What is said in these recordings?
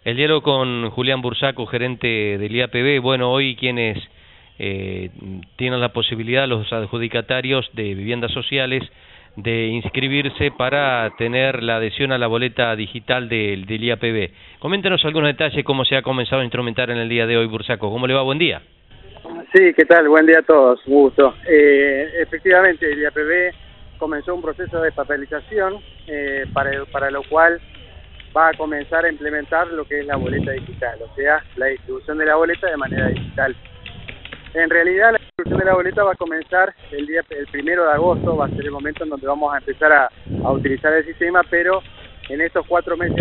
El diálogo con Julián Bursaco, gerente del IAPB. Bueno, hoy quienes tienen la posibilidad, los adjudicatarios de viviendas sociales, de inscribirse para tener la adhesión a la boleta digital del IAPB. Coméntenos algunos detalles, cómo se ha comenzado a instrumentar en el día de hoy, Bursaco. ¿Cómo le va? Buen día. Sí, ¿qué tal? Buen día a todos, un gusto. Efectivamente, el IAPB comenzó un proceso de papelización para lo cual va a comenzar a implementar lo que es la boleta digital, o sea, la distribución de la boleta de manera digital. En realidad, la distribución de la boleta va a comenzar el 1 de agosto, va a ser el momento en donde vamos a empezar a utilizar el sistema, pero en estos 4 meses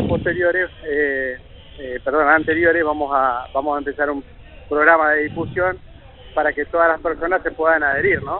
anteriores vamos a empezar un programa de difusión para que todas las personas se puedan adherir, ¿no?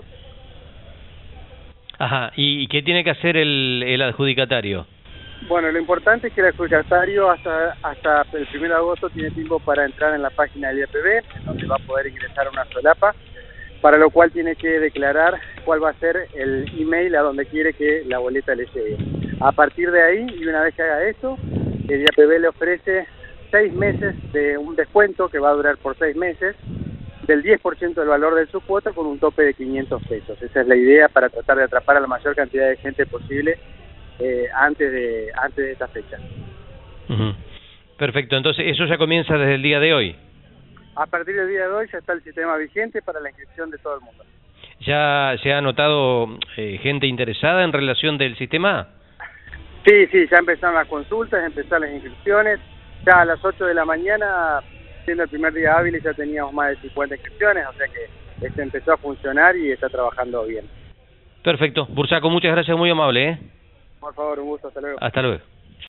Ajá, ¿y qué tiene que hacer el adjudicatario? Bueno, lo importante es que el adjudicatario hasta el 1 de agosto tiene tiempo para entrar en la página del IAPB, en donde va a poder ingresar una solapa, para lo cual tiene que declarar cuál va a ser el email a donde quiere que la boleta le llegue. A partir de ahí, y una vez que haga eso, el IAPB le ofrece 6 meses de un descuento que va a durar por 6 meses, del 10% del valor de su cuota con un tope de 500 pesos. Esa es la idea para tratar de atrapar a la mayor cantidad de gente posible antes de esta fecha. Perfecto, entonces eso ya comienza desde el día de hoy. A partir del día de hoy ya está el sistema vigente para la inscripción de todo el mundo. ¿Ya se ha notado gente interesada en relación del sistema? Sí, ya empezaron las consultas, empezaron las inscripciones. Ya a las 8 de la mañana, siendo el primer día hábil, ya teníamos más de 50 inscripciones, o sea que empezó a funcionar y está trabajando bien. Perfecto. Bursaco, muchas gracias, muy amable, ¿eh? Por favor, un gusto, hasta luego. Hasta luego.